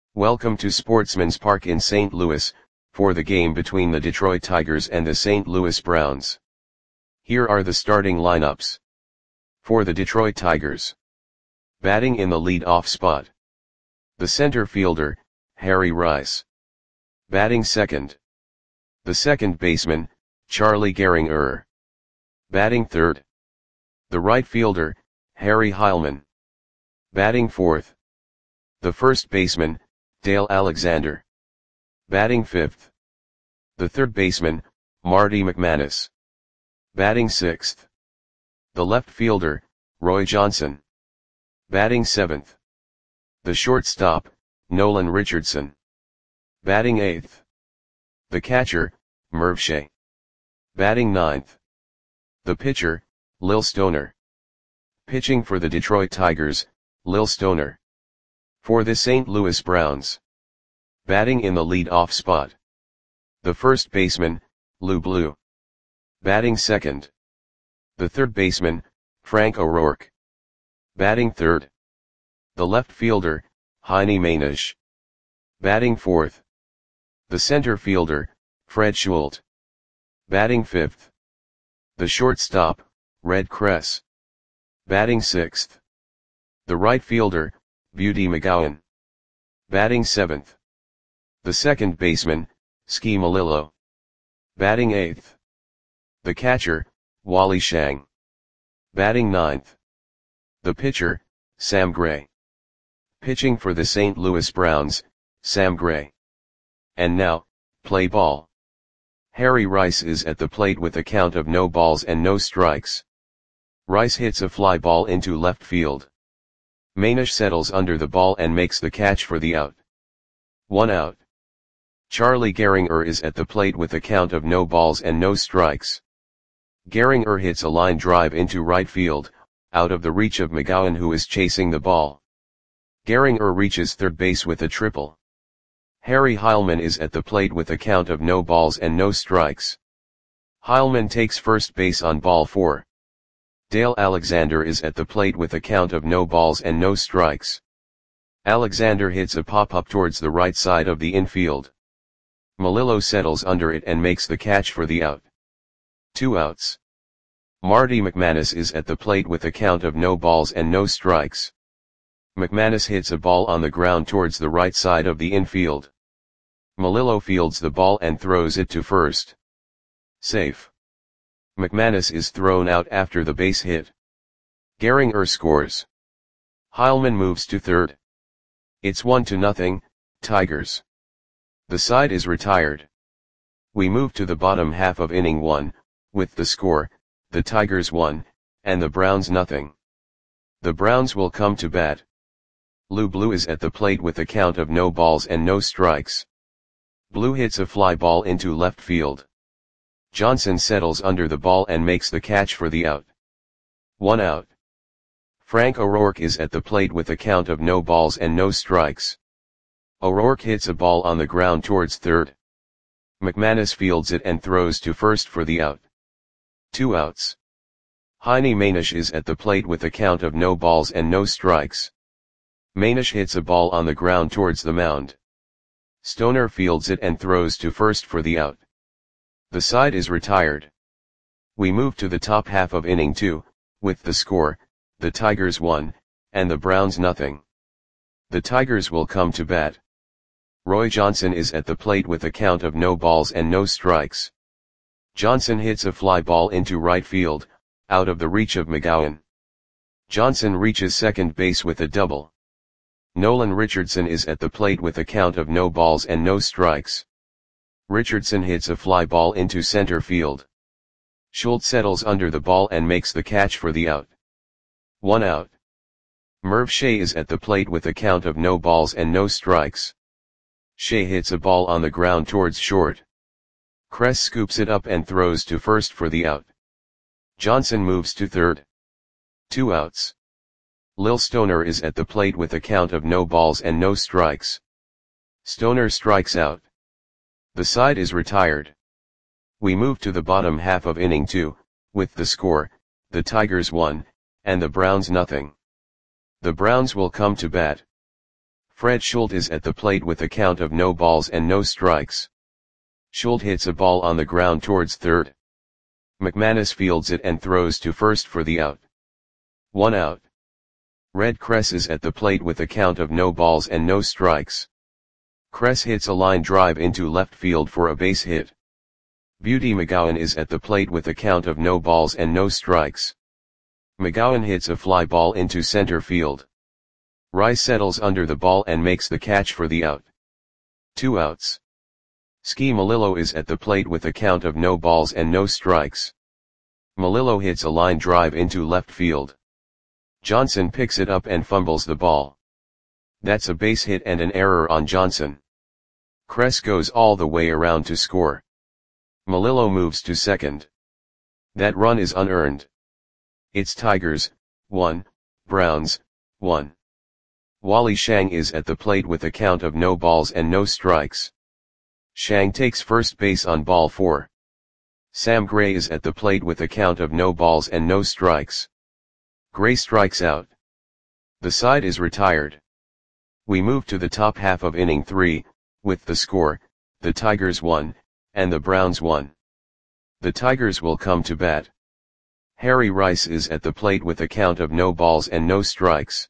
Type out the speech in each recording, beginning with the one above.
Welcome to Sportsman's Park in St. Louis, for the game between the Detroit Tigers and the St. Louis Browns. Here are the starting lineups. For the Detroit Tigers. Batting in the lead-off spot. The center fielder, Harry Rice. Batting second. The second baseman, Charlie Gehringer. Batting third. The right fielder, Harry Heilmann. Batting fourth. The first baseman, Dale Alexander. Batting fifth. The third baseman, Marty McManus. Batting sixth. The left fielder, Roy Johnson. Batting seventh. The shortstop, Nolan Richardson. Batting eighth. The catcher, Merv Shea. Batting ninth. The pitcher, Lil Stoner. Pitching for the Detroit Tigers, Lil Stoner. For the St. Louis Browns. Batting in the lead-off spot. The first baseman, Lou Blue. Batting second. The third baseman, Frank O'Rourke. Batting third. The left fielder, Heine Mainisch. Batting fourth. The center fielder, Fred Schult. Batting fifth. The shortstop, Red Kress. Batting sixth. The right fielder, Beauty McGowan. Batting seventh. The second baseman, Ski Malillo. Batting eighth. The catcher, Wally Shang. Batting ninth. The pitcher, Sam Gray. Pitching for the St. Louis Browns, Sam Gray. And now, play ball. Harry Rice is at the plate with a count of no balls and no strikes. Rice hits a fly ball into left field. Mainisch settles under the ball and makes the catch for the out. 1 out. Charlie Gehringer is at the plate with a count of no balls and no strikes. Gehringer hits a line drive into right field, out of the reach of McGowan, who is chasing the ball. Gehringer reaches third base with a triple. Harry Heilmann is at the plate with a count of no balls and no strikes. Heilmann takes first base on ball 4. Dale Alexander is at the plate with a count of no balls and no strikes. Alexander hits a pop-up towards the right side of the infield. Malillo settles under it and makes the catch for the out. 2 outs. Marty McManus is at the plate with a count of no balls and no strikes. McManus hits a ball on the ground towards the right side of the infield. Malillo fields the ball and throws it to first. Safe. McManus is thrown out after the base hit. Gehringer scores. Heilmann moves to third. It's 1-0, Tigers. The side is retired. We move to the bottom half of inning 1, with the score, the Tigers 1, and the Browns 0. The Browns will come to bat. Lou Blue is at the plate with a count of no balls and no strikes. Blue hits a fly ball into left field. Johnson settles under the ball and makes the catch for the out. 1 out. Frank O'Rourke is at the plate with a count of no balls and no strikes. O'Rourke hits a ball on the ground towards third. McManus fields it and throws to first for the out. 2 outs. Heine Mainisch is at the plate with a count of no balls and no strikes. Mainisch hits a ball on the ground towards the mound. Stoner fields it and throws to first for the out. The side is retired. We move to the top half of inning 2, with the score, the Tigers 1, and the Browns 0. The Tigers will come to bat. Roy Johnson is at the plate with a count of no balls and no strikes. Johnson hits a fly ball into right field, out of the reach of McGowan. Johnson reaches second base with a double. Nolan Richardson is at the plate with a count of no balls and no strikes. Richardson hits a fly ball into center field. Schult settles under the ball and makes the catch for the out. 1 out. Merv Shea is at the plate with a count of no balls and no strikes. Shea hits a ball on the ground towards short. Kress scoops it up and throws to first for the out. Johnson moves to third. 2 outs. Lil Stoner is at the plate with a count of no balls and no strikes. Stoner strikes out. The side is retired. We move to the bottom half of inning 2, with the score, the Tigers 1, and the Browns 0. The Browns will come to bat. Fred Schuldt is at the plate with a count of no balls and no strikes. Schuldt hits a ball on the ground towards third. McManus fields it and throws to first for the out. 1 out. Red Kress is at the plate with a count of no balls and no strikes. Kress hits a line drive into left field for a base hit. Beauty McGowan is at the plate with a count of no balls and no strikes. McGowan hits a fly ball into center field. Rice settles under the ball and makes the catch for the out. 2 outs. Ski Melillo is at the plate with a count of no balls and no strikes. Melillo hits a line drive into left field. Johnson picks it up and fumbles the ball. That's a base hit and an error on Johnson. Kress goes all the way around to score. Melillo moves to second. That run is unearned. It's Tigers, 1, Browns, 1. Wally Shang is at the plate with a count of no balls and no strikes. Shang takes first base on ball 4. Sam Gray is at the plate with a count of no balls and no strikes. Gray strikes out. The side is retired. We move to the top half of inning 3, with the score, the Tigers 1, and the Browns 1. The Tigers will come to bat. Harry Rice is at the plate with a count of no balls and no strikes.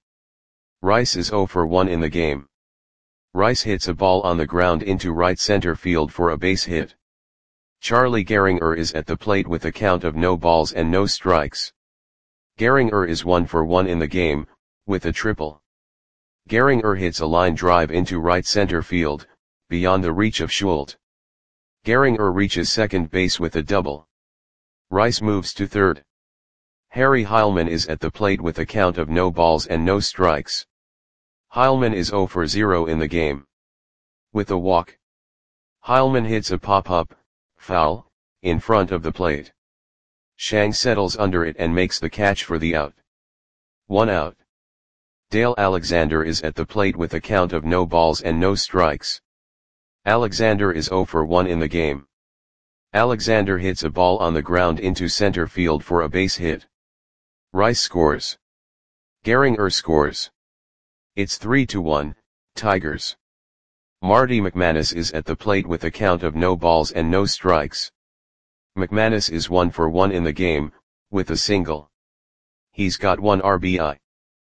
Rice is 0 for 1 in the game. Rice hits a ball on the ground into right center field for a base hit. Charlie Gehringer is at the plate with a count of no balls and no strikes. Gehringer is 1 for 1 in the game, with a triple. Gehringer hits a line drive into right center field, beyond the reach of Schuldt. Gehringer reaches second base with a double. Rice moves to third. Harry Heilmann is at the plate with a count of no balls and no strikes. Heilmann is 0 for 0 in the game. With a walk. Heilmann hits a pop-up, foul, in front of the plate. Shang settles under it and makes the catch for the out. 1 out. Dale Alexander is at the plate with a count of no balls and no strikes. Alexander is 0 for 1 in the game. Alexander hits a ball on the ground into center field for a base hit. Rice scores. Gehringer scores. It's 3-1, Tigers. Marty McManus is at the plate with a count of no balls and no strikes. McManus is 1 for 1 in the game, with a single. He's got 1 RBI.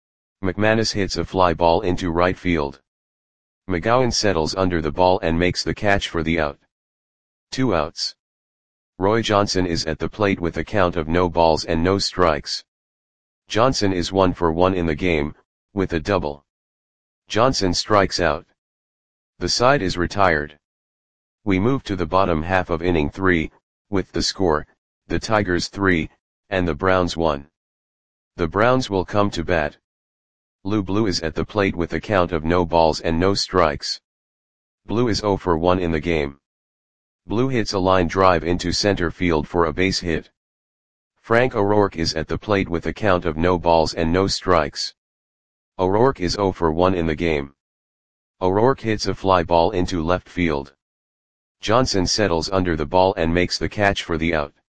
McManus hits a fly ball into right field. McGowan settles under the ball and makes the catch for the out. 2 outs. Roy Johnson is at the plate with a count of no balls and no strikes. Johnson is 1 for 1 in the game, with a double. Johnson strikes out. The side is retired. We move to the bottom half of inning 3, with the score, the Tigers 3, and the Browns 1. The Browns will come to bat. Lou Blue is at the plate with a count of no balls and no strikes. Blue is 0 for 1 in the game. Blue hits a line drive into center field for a base hit. Frank O'Rourke is at the plate with a count of no balls and no strikes. O'Rourke is 0 for 1 in the game. O'Rourke hits a fly ball into left field. Johnson settles under the ball and makes the catch for the out.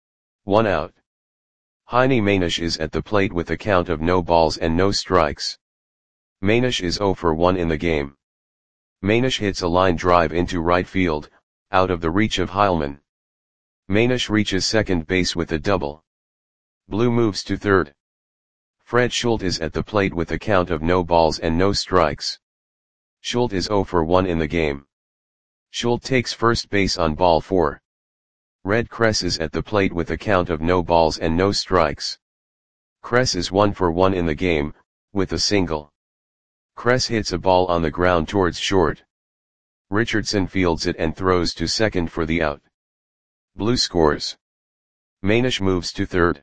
1 out. Heine Manish is at the plate with a count of no balls and no strikes. Manish is 0 for 1 in the game. Manish hits a line drive into right field, out of the reach of Heilmann. Manish reaches second base with a double. Blue moves to third. Fred Schuldt is at the plate with a count of no balls and no strikes. Schuldt is 0 for 1 in the game. Schuldt takes first base on ball 4. Red Kress is at the plate with a count of no balls and no strikes. Kress is 1 for 1 in the game, with a single. Kress hits a ball on the ground towards short. Richardson fields it and throws to second for the out. Blue scores. Manish moves to third.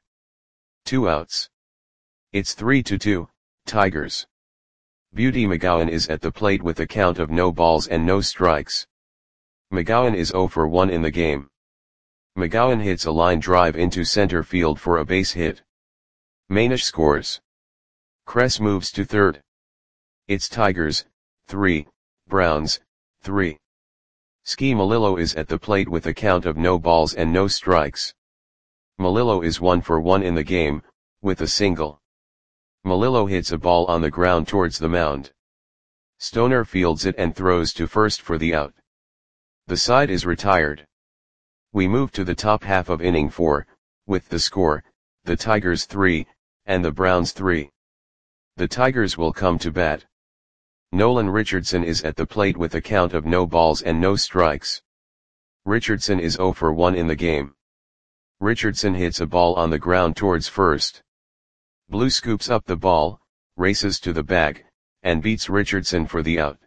2 outs. It's 3-2, Tigers. Beauty McGowan is at the plate with a count of no balls and no strikes. McGowan is 0 for 1 in the game. McGowan hits a line drive into center field for a base hit. Manish scores. Kress moves to third. It's Tigers, 3, Browns, 3. Ski Melillo is at the plate with a count of no balls and no strikes. Melillo is 1 for 1 in the game, with a single. Melillo hits a ball on the ground towards the mound. Stoner fields it and throws to first for the out. The side is retired. We move to the top half of inning 4, with the score, the Tigers 3, and the Browns 3. The Tigers will come to bat. Nolan Richardson is at the plate with a count of no balls and no strikes. Richardson is 0 for 1 in the game. Richardson hits a ball on the ground towards first. Blue scoops up the ball, races to the bag, and beats Richardson for the out.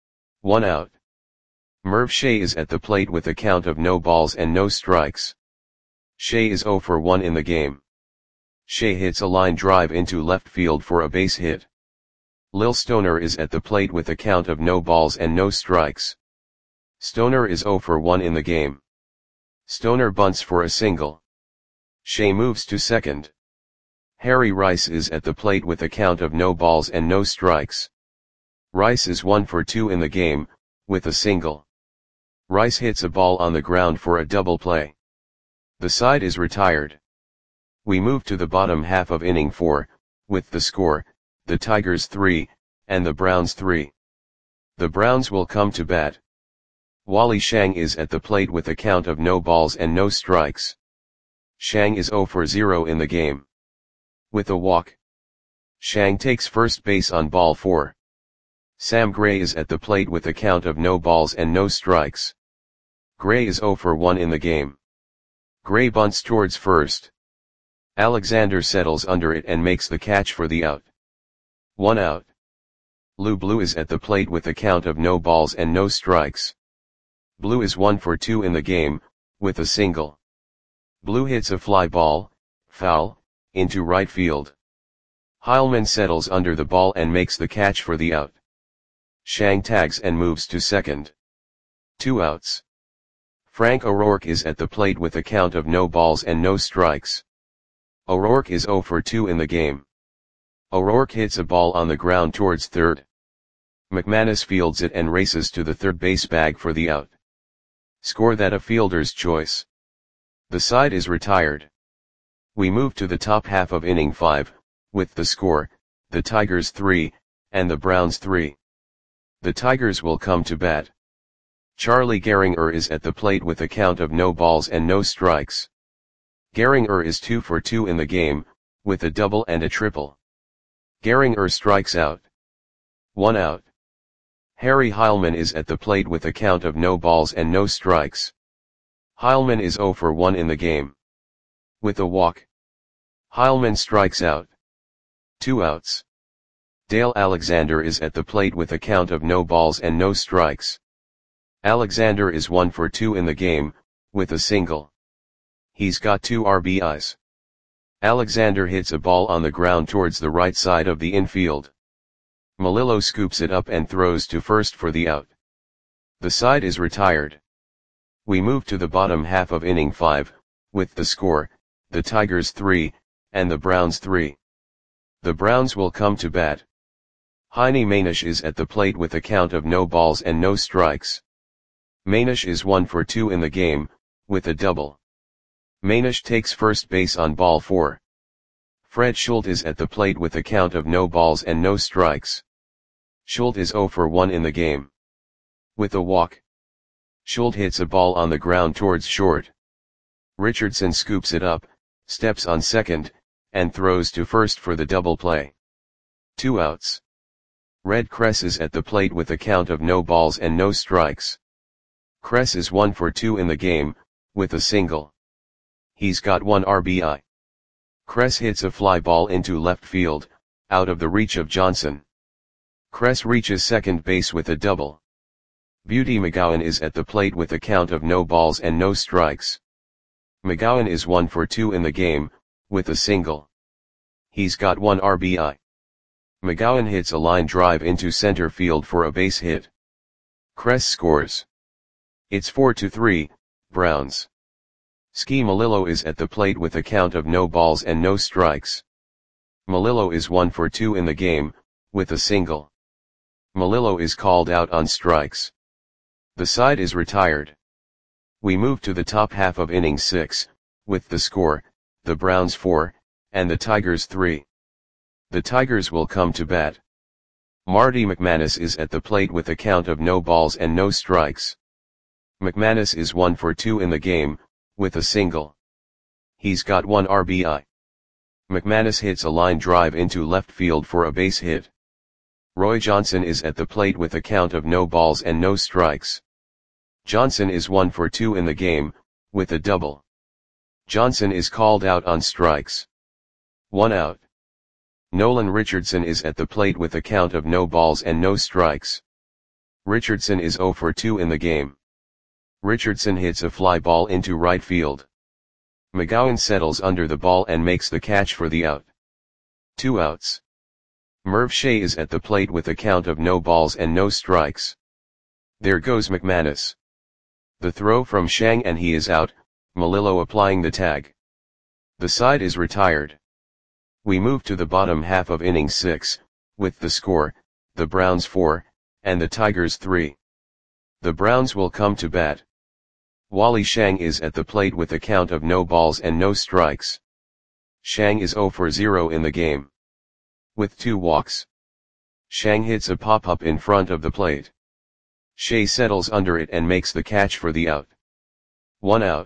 1 out. Merv Shea is at the plate with a count of no balls and no strikes. Shea is 0 for 1 in the game. Shea hits a line drive into left field for a base hit. Lil Stoner is at the plate with a count of no balls and no strikes. Stoner is 0 for 1 in the game. Stoner bunts for a single. Shea moves to second. Harry Rice is at the plate with a count of no balls and no strikes. Rice is 1 for 2 in the game, with a single. Rice hits a ball on the ground for a double play. The side is retired. We move to the bottom half of inning 4, with the score, the Tigers 3, and the Browns 3. The Browns will come to bat. Wally Shang is at the plate with a count of no balls and no strikes. Shang is 0 for 0 in the game. With a walk. Shang takes first base on ball 4. Sam Gray is at the plate with a count of no balls and no strikes. Gray is 0 for 1 in the game. Gray bunts towards first. Alexander settles under it and makes the catch for the out. 1 out. Lou Blue is at the plate with a count of no balls and no strikes. Blue is 1 for 2 in the game, with a single. Blue hits a fly ball, foul, into right field. Heilman settles under the ball and makes the catch for the out. Shang tags and moves to second. 2 outs. Frank O'Rourke is at the plate with a count of no balls and no strikes. O'Rourke is 0 for 2 in the game. O'Rourke hits a ball on the ground towards third. McManus fields it and races to the third base bag for the out. Score that a fielder's choice. The side is retired. We move to the top half of inning 5, with the score, the Tigers 3, and the Browns 3. The Tigers will come to bat. Charlie Gehringer is at the plate with a count of no balls and no strikes. Gehringer is 2 for 2 in the game, with a double and a triple. Gehringer strikes out. 1 out. Harry Heilman is at the plate with a count of no balls and no strikes. Heilman is 0 for 1 in the game. With a walk. Heilman strikes out. 2 outs. Dale Alexander is at the plate with a count of no balls and no strikes. Alexander is 1 for 2 in the game, with a single. He's got 2 RBIs. Alexander hits a ball on the ground towards the right side of the infield. Melillo scoops it up and throws to first for the out. The side is retired. We move to the bottom half of inning 5, with the score, the Tigers 3, and the Browns 3. The Browns will come to bat. Heine Manish is at the plate with a count of no balls and no strikes. Manish is 1 for 2 in the game, with a double. Manish takes first base on ball 4. Fred Schultz is at the plate with a count of no balls and no strikes. Schultz is 0 for 1 in the game. With a walk. Schultz hits a ball on the ground towards short. Richardson scoops it up, steps on second, and throws to first for the double play. 2 outs. Red Kress is at the plate with a count of no balls and no strikes. Kress is 1 for 2 in the game, with a single. He's got 1 RBI. Kress hits a fly ball into left field, out of the reach of Johnson. Kress reaches second base with a double. Beauty McGowan is at the plate with a count of no balls and no strikes. McGowan is 1 for 2 in the game, with a single. He's got 1 RBI. McGowan hits a line drive into center field for a base hit. Kress scores. It's 4-3, Browns. Ski Melillo is at the plate with a count of no balls and no strikes. Melillo is 1 for 2 in the game, with a single. Melillo is called out on strikes. The side is retired. We move to the top half of inning 6, with the score, the Browns 4, and the Tigers 3. The Tigers will come to bat. Marty McManus is at the plate with a count of no balls and no strikes. McManus is 1 for 2 in the game, with a single. He's got 1 RBI. McManus hits a line drive into left field for a base hit. Roy Johnson is at the plate with a count of no balls and no strikes. Johnson is 1 for 2 in the game, with a double. Johnson is called out on strikes. 1 out. Nolan Richardson is at the plate with a count of no balls and no strikes. Richardson is 0 for 2 in the game. Richardson hits a fly ball into right field. McGowan settles under the ball and makes the catch for the out. 2 outs. Merv Shea is at the plate with a count of no balls and no strikes. There goes McManus. The throw from Shang and he is out, Melillo applying the tag. The side is retired. We move to the bottom half of inning 6, with the score, the Browns 4, and the Tigers 3. The Browns will come to bat. Wally Shang is at the plate with a count of no balls and no strikes. Shang is 0 for 0 in the game. With 2 walks. Shang hits a pop-up in front of the plate. Shea settles under it and makes the catch for the out. 1 out.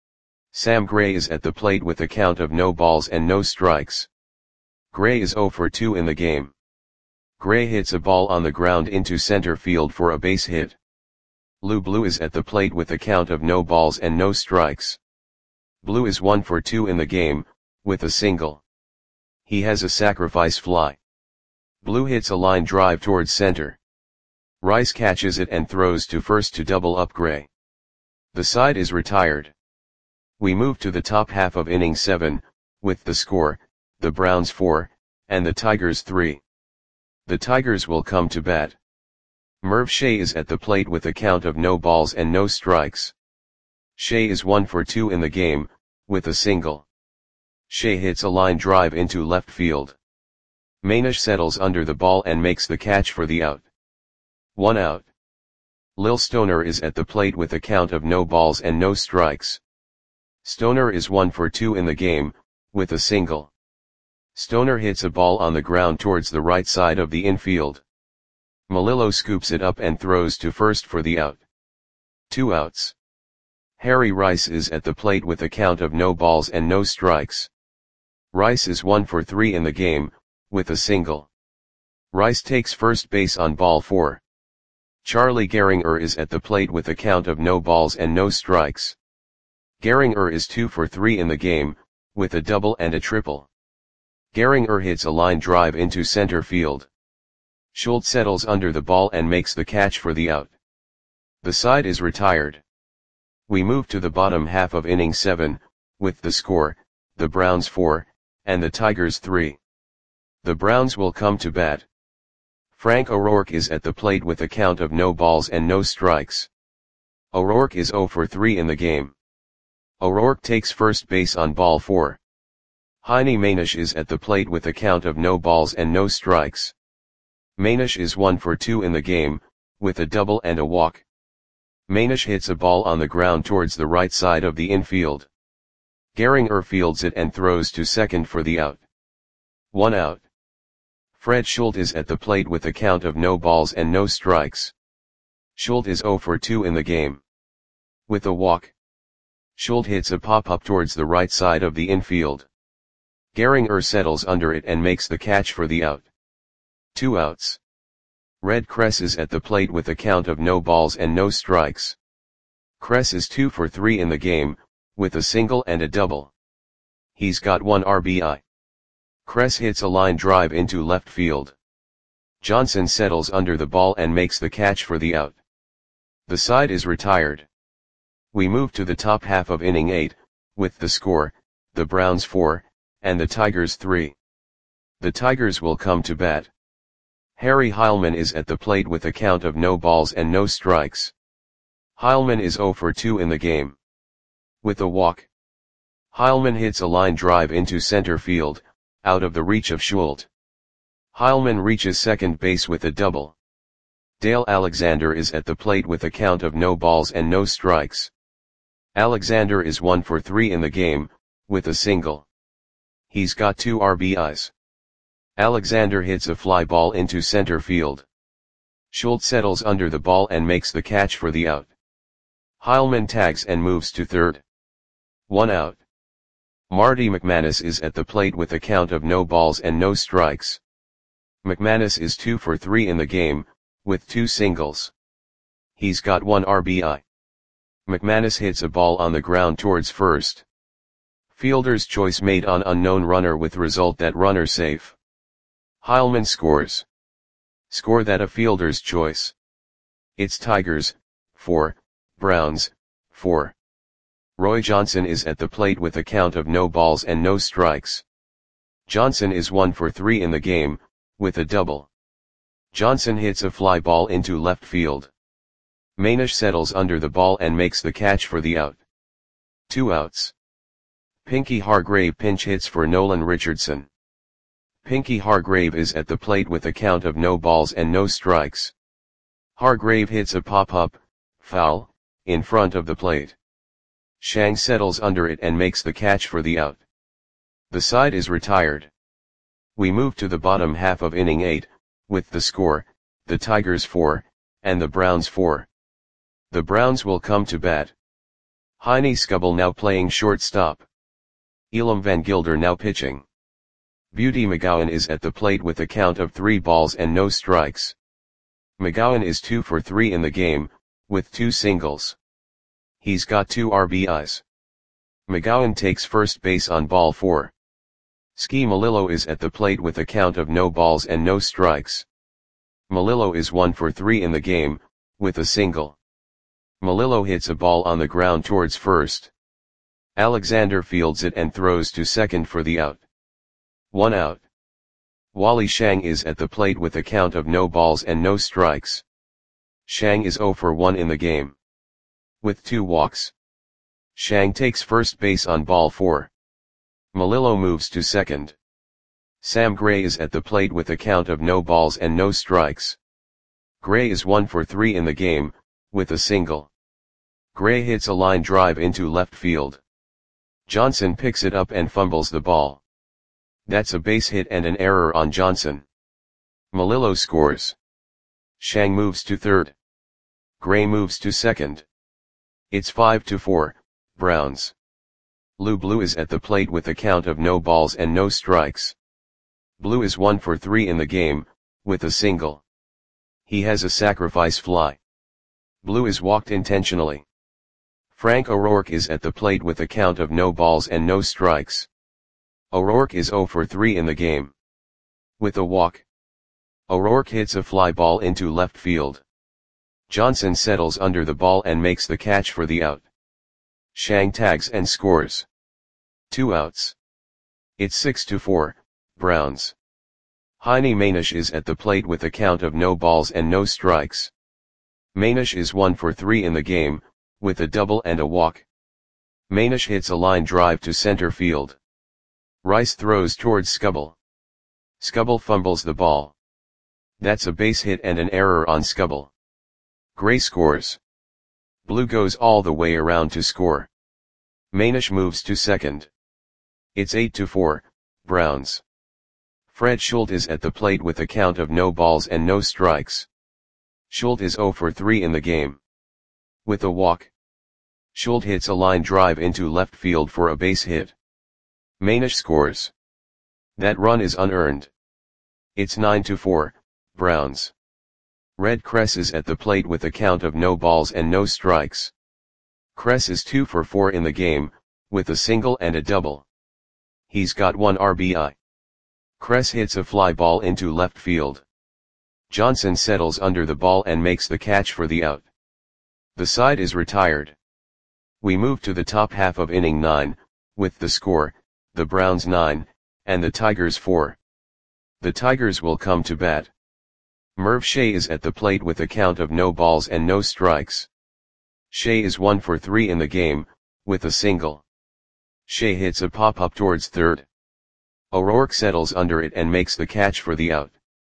Sam Gray is at the plate with a count of no balls and no strikes. Gray is 0 for 2 in the game. Gray hits a ball on the ground into center field for a base hit. Lou Blue is at the plate with a count of no balls and no strikes. Blue is 1 for 2 in the game, with a single. He has a sacrifice fly. Blue hits a line drive towards center. Rice catches it and throws to first to double up Gray. The side is retired. We move to the top half of inning 7, with the score, the Browns 4, and the Tigers 3. The Tigers will come to bat. Merv Shea is at the plate with a count of no balls and no strikes. Shea is 1 for 2 in the game, with a single. Shea hits a line drive into left field. Manish settles under the ball and makes the catch for the out. 1 out. Lil Stoner is at the plate with a count of no balls and no strikes. Stoner is 1 for 2 in the game, with a single. Stoner hits a ball on the ground towards the right side of the infield. Melillo scoops it up and throws to first for the out. 2 outs. Harry Rice is at the plate with a count of no balls and no strikes. Rice is 1 for 3 in the game, with a single. Rice takes first base on ball 4. Charlie Gehringer is at the plate with a count of no balls and no strikes. Gehringer is 2 for 3 in the game, with a double and a triple. Gehringer hits a line drive into center field. Schultz settles under the ball and makes the catch for the out. The side is retired. We move to the bottom half of inning 7, with the score, the Browns 4, and the Tigers 3. The Browns will come to bat. Frank O'Rourke is at the plate with a count of no balls and no strikes. O'Rourke is 0 for 3 in the game. O'Rourke takes first base on ball 4. Heine Manish is at the plate with a count of no balls and no strikes. Manish is 1 for 2 in the game, with a double and a walk. Manish hits a ball on the ground towards the right side of the infield. Gehringer fields it and throws to second for the out. 1 out. Fred Schultz is at the plate with a count of no balls and no strikes. Schultz is 0 for 2 in the game. With a walk. Schultz hits a pop-up towards the right side of the infield. Gehringer settles under it and makes the catch for the out. 2 outs. Red Kress is at the plate with a count of no balls and no strikes. Kress is 2 for 3 in the game, with a single and a double. He's got 1 RBI. Kress hits a line drive into left field. Johnson settles under the ball and makes the catch for the out. The side is retired. We move to the top half of inning 8, with the score, the Browns 4, and the Tigers 3. The Tigers will come to bat. Harry Heilman is at the plate with a count of no balls and no strikes. Heilman is 0 for 2 in the game. With a walk. Heilman hits a line drive into center field, out of the reach of Schultz. Heilman reaches second base with a double. Dale Alexander is at the plate with a count of no balls and no strikes. Alexander is 1 for 3 in the game, with a single. He's got 2 RBIs. Alexander hits a fly ball into center field. Schultz settles under the ball and makes the catch for the out. Heilmann tags and moves to third. 1 out. Marty McManus is at the plate with a count of no balls and no strikes. McManus is 2 for 3 in the game, with 2 singles. He's got 1 RBI. McManus hits a ball on the ground towards first. Fielder's choice made on unknown runner with result that runner safe. Heilmann scores. Score that a fielder's choice. It's Tigers, 4, Browns, 4. Roy Johnson is at the plate with a count of no balls and no strikes. Johnson is 1 for 3 in the game, with a double. Johnson hits a fly ball into left field. Manish settles under the ball and makes the catch for the out. 2 outs. Pinky Hargrave pinch hits for Nolan Richardson. Pinky Hargrave is at the plate with a count of no balls and no strikes. Hargrave hits a pop-up, foul, in front of the plate. Shang settles under it and makes the catch for the out. The side is retired. We move to the bottom half of inning 8, with the score, the Tigers 4, and the Browns 4. The Browns will come to bat. Heine Skubal now playing shortstop. Elam Van Gilder now pitching. Beauty McGowan is at the plate with a count of 3 balls and no strikes. McGowan is 2 for 3 in the game, with 2 singles. He's got 2 RBIs. McGowan takes first base on ball 4. Ski Malillo is at the plate with a count of no balls and no strikes. Malillo is 1 for 3 in the game, with a single. Malillo hits a ball on the ground towards first. Alexander fields it and throws to second for the out. 1 out. Wally Shang is at the plate with a count of no balls and no strikes. Shang is 0 for 1 in the game. With 2 walks. Shang takes first base on ball 4. Malillo moves to second. Sam Gray is at the plate with a count of no balls and no strikes. Gray is 1 for 3 in the game, with a single. Gray hits a line drive into left field. Johnson picks it up and fumbles the ball. That's a base hit and an error on Johnson. Malillo scores. Shang moves to third. Gray moves to second. It's 5-4, Browns. Lou Blue is at the plate with a count of no balls and no strikes. Blue is 1 for 3 in the game, with a single. He has a sacrifice fly. Blue is walked intentionally. Frank O'Rourke is at the plate with a count of no balls and no strikes. O'Rourke is 0 for 3 in the game. With a walk. O'Rourke hits a fly ball into left field. Johnson settles under the ball and makes the catch for the out. Shang tags and scores. 2 outs. It's 6-4, Browns. Heine Manish is at the plate with a count of no balls and no strikes. Manish is 1 for 3 in the game, with a double and a walk. Manish hits a line drive to center field. Rice throws towards Skubal. Skubal fumbles the ball. That's a base hit and an error on Skubal. Gray scores. Blue goes all the way around to score. Manish moves to second. It's 8-4, Browns. Fred Schultz is at the plate with a count of no balls and no strikes. Schultz is 0 for 3 in the game. With a walk. Schultz hits a line drive into left field for a base hit. Manish scores. That run is unearned. It's 9-4, Browns. Red Kress is at the plate with a count of no balls and no strikes. Kress is 2 for 4 in the game, with a single and a double. He's got 1 RBI. Kress hits a fly ball into left field. Johnson settles under the ball and makes the catch for the out. The side is retired. We move to the top half of inning 9, with the score, the Browns 9, and the Tigers 4. The Tigers will come to bat. Merv Shea is at the plate with a count of no balls and no strikes. Shea is 1 for 3 in the game, with a single. Shea hits a pop-up towards third. O'Rourke settles under it and makes the catch for the out.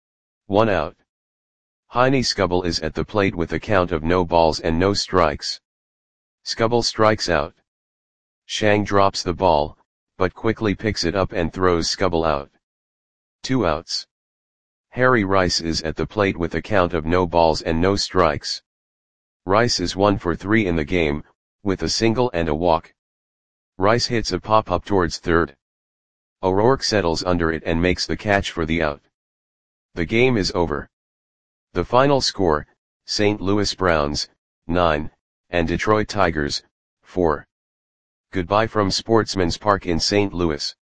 1 out. Heine Skubal is at the plate with a count of no balls and no strikes. Skubal strikes out. Shang drops the ball, but quickly picks it up and throws Skubal out. 2 outs. Harry Rice is at the plate with a count of no balls and no strikes. Rice is 1 for 3 in the game, with a single and a walk. Rice hits a pop-up towards third. O'Rourke settles under it and makes the catch for the out. The game is over. The final score, St. Louis Browns, 9, and Detroit Tigers, 4. Goodbye from Sportsman's Park in St. Louis.